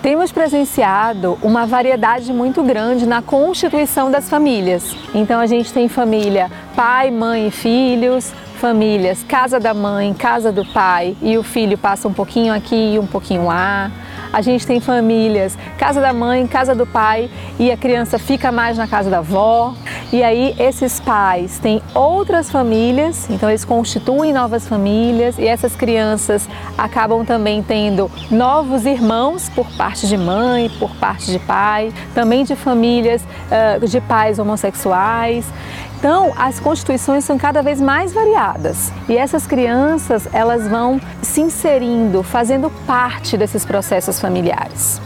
Temos presenciado uma variedade muito grande na constituição das famílias. Então a gente tem família pai, mãe e filhos, famílias casa da mãe, casa do pai e o filho passa um pouquinho aqui e um pouquinho lá. A gente tem famílias casa da mãe, casa do pai e a criança fica mais na casa da avó. E aí esses pais têm outras famílias, então eles constituem novas famílias e essas crianças acabam também tendo novos irmãos por parte de mãe, por parte de pai, também de famílias de pais homossexuais. Então, as constituições são cada vez mais variadas e essas crianças elas vão se inserindo, fazendo parte desses processos familiares.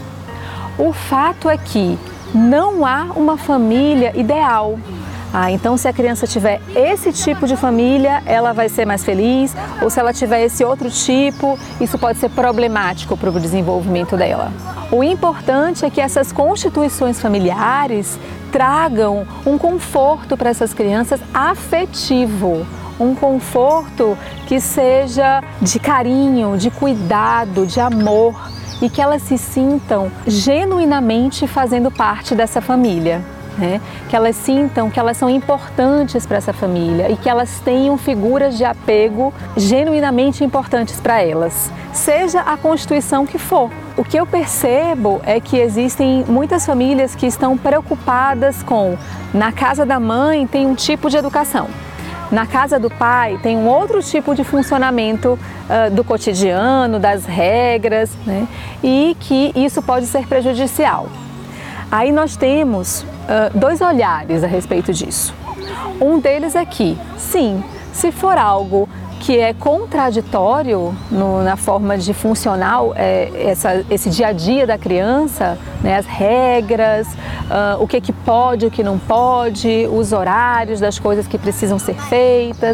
O fato é que não há uma família ideal. Então se a criança tiver esse tipo de família, ela vai ser mais feliz, ou se ela tiver esse outro tipo, isso pode ser problemático para o desenvolvimento dela. O importante é que essas constituições familiares tragam um conforto para essas crianças afetivo, um conforto que seja de carinho, de cuidado, de amor e que elas se sintam genuinamente fazendo parte dessa família. Que elas sintam que elas são importantes para essa família e que elas tenham figuras de apego genuinamente importantes para elas, seja a constituição que for. O que eu percebo é que existem muitas famílias que estão preocupadas com, na casa da mãe tem um tipo de educação, na casa do pai tem um outro tipo de funcionamento do cotidiano, das regras, e que isso pode ser prejudicial. Aí nós temos dois olhares a respeito disso. Um deles é que, sim, se for algo que é contraditório na forma de funcionar esse dia a dia da criança, as regras, o que pode, o que não pode, os horários das coisas que precisam ser feitas,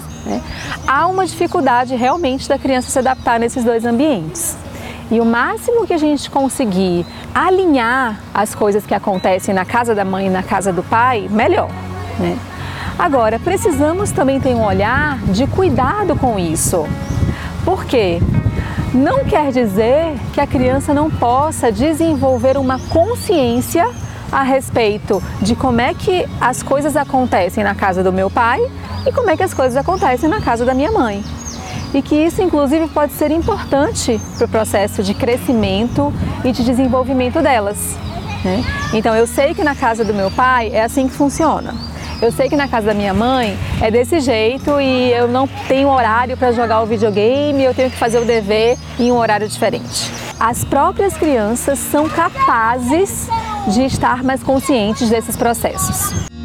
há uma dificuldade realmente da criança se adaptar nesses dois ambientes. E o máximo que a gente conseguir alinhar as coisas que acontecem na casa da mãe e na casa do pai, melhor. Agora, precisamos também ter um olhar de cuidado com isso. Por quê? Não quer dizer que a criança não possa desenvolver uma consciência a respeito de como é que as coisas acontecem na casa do meu pai e como é que as coisas acontecem na casa da minha mãe. E que isso, inclusive, pode ser importante para o processo de crescimento e de desenvolvimento delas. Então, eu sei que na casa do meu pai é assim que funciona. Eu sei que na casa da minha mãe é desse jeito e eu não tenho horário para jogar o videogame, eu tenho que fazer o dever em um horário diferente. As próprias crianças são capazes de estar mais conscientes desses processos.